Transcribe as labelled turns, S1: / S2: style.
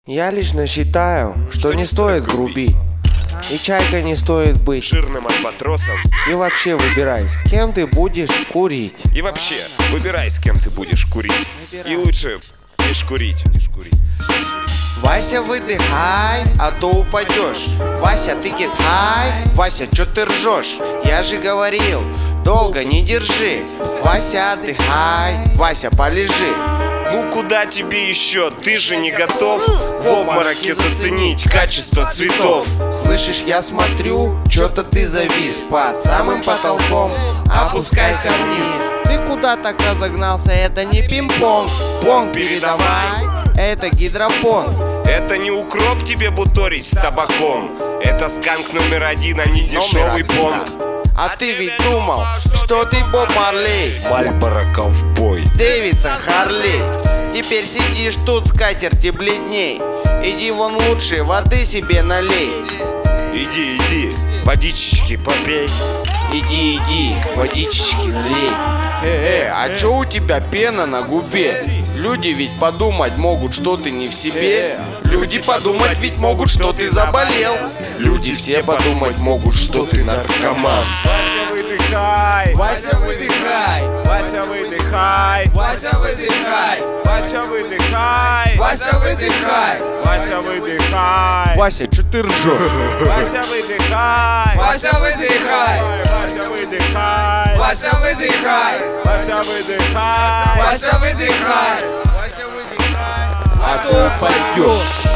S1: Я лично считаю, что не стоит грубить. И чайкой не стоит быть
S2: жирным альбатросом.
S1: И вообще выбирай, с кем ты будешь курить.
S2: И вообще выбирай, с кем ты будешь курить. И лучше не шкурить.
S1: Вася, выдыхай, а то упадешь. Вася, ты get high. Вася, чё ты ржешь? Я же говорил, долго не держи. Вася, отдыхай. Вася, полежи.
S2: Ну куда тебе еще? Ты же не готов в обмороке заценить качество цветов.
S1: Слышишь, я смотрю, чё-то ты завис под самым потолком. Опускайся вниз. Ты куда так разогнался? Это не пинг-понг. Понг передавай, это гидропонг.
S2: Это не укроп тебе буторить с табаком. Это сканк номер 1, а не дешевый понг.
S1: А ты ведь думал, что ты Боб Марлей,
S2: Мальборо ковбой,
S1: Дэвидсон Харлей. Теперь сидишь тут, скатерти бледней. Иди вон лучше, воды себе налей.
S2: Иди, водичечки попей.
S1: Иди, водичечки налей. А чё у тебя пена на губе? Люди ведь подумать могут, что ты не в себе. Люди подумать ведь могут, что ты заболел. Люди все подумать могут, что ты наркоман.
S2: Вася, выдыхай,
S1: Вася, выдыхай.
S2: Вася, выдыхай,
S1: Вася, выдыхай.
S2: Вася, выдыхай,
S1: Вася, выдыхай.
S2: Вася, выдыхай,
S1: Вася, чё ты ржёшь?
S2: Вася, выдыхай,
S1: Вася, выдыхай.
S2: Вася, выдыхай,
S1: Вася, выдыхай.
S2: Вася, выдыхай,
S1: Вася, выдыхай. А то упадёшь.